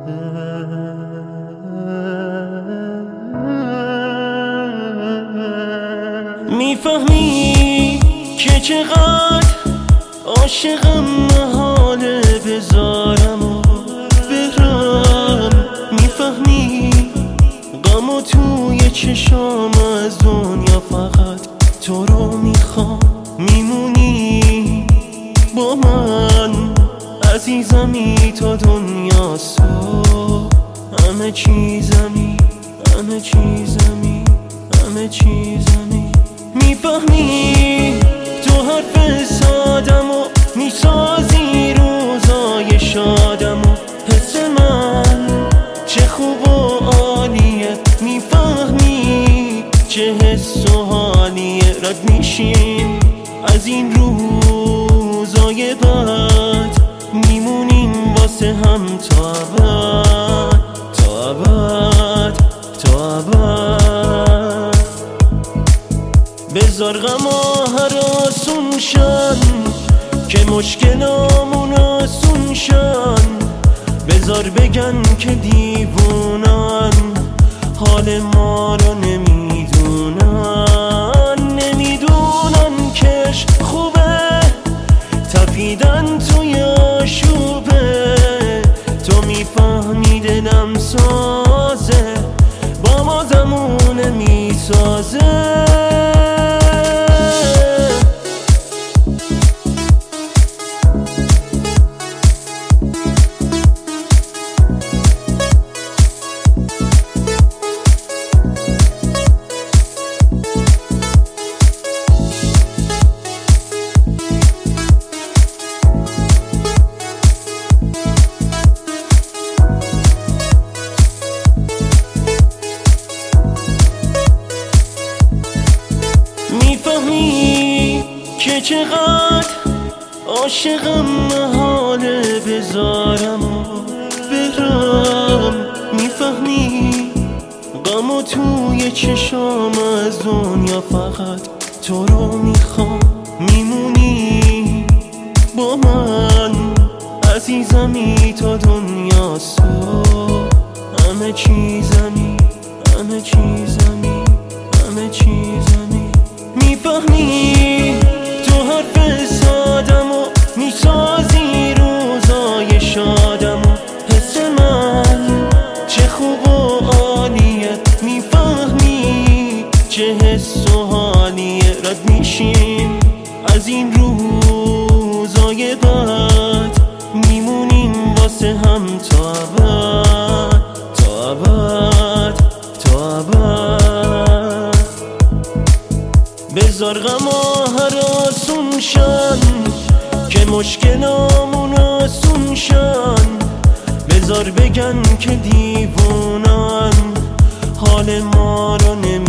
میفهمی که چقدر عاشقم، محاله بذارم و برم. میفهمی غمو توی چشام از دنیا، فقط تو رو میخوام. میمونی با من عزیزمی تا دنیا صبح. همه چیزمی، همه چیزمی، همه چیزمی. میفهمی تو حرف سادم و میسازی روزای شادم و حس من چه خوب و عالیه. میفهمی چه حس و حالیه. رد میشیم از این روزای بد، میمونیم واسه هم تا ابد، تا ابد، تا ابد. بذار غما هراسون شن که مشکلامون آسون شن. بذار بگن که دیوونن حال ما رو نمیدونن. نمیدونن کش خوبه تپیدن توی آشوبه. تو میفهمی دلم سازه با ما زمونه میسازه. میفهمی که چقدر عاشقم، محاله بذارم و برم. میفهمی غمو توی چشام از دنیا، فقط تو رو میخوام. میمونی با من عزیزمی تا دنیا صبح. همه چیزمی، همه چیزمی، همه چیزمی. میفهمی تو حرف سادم و میسازی روزای شادم و حس من چه خوب و عالیه. میفهمی چه حس و حالیه. رد میشیم از این روزای بد، میمونیم واسه هم تا ابد، تا ابد، تا ابد. بذار غما هراسون شن که مشکلامون آسون شن. بذار بگن که دیوونن حال ما رو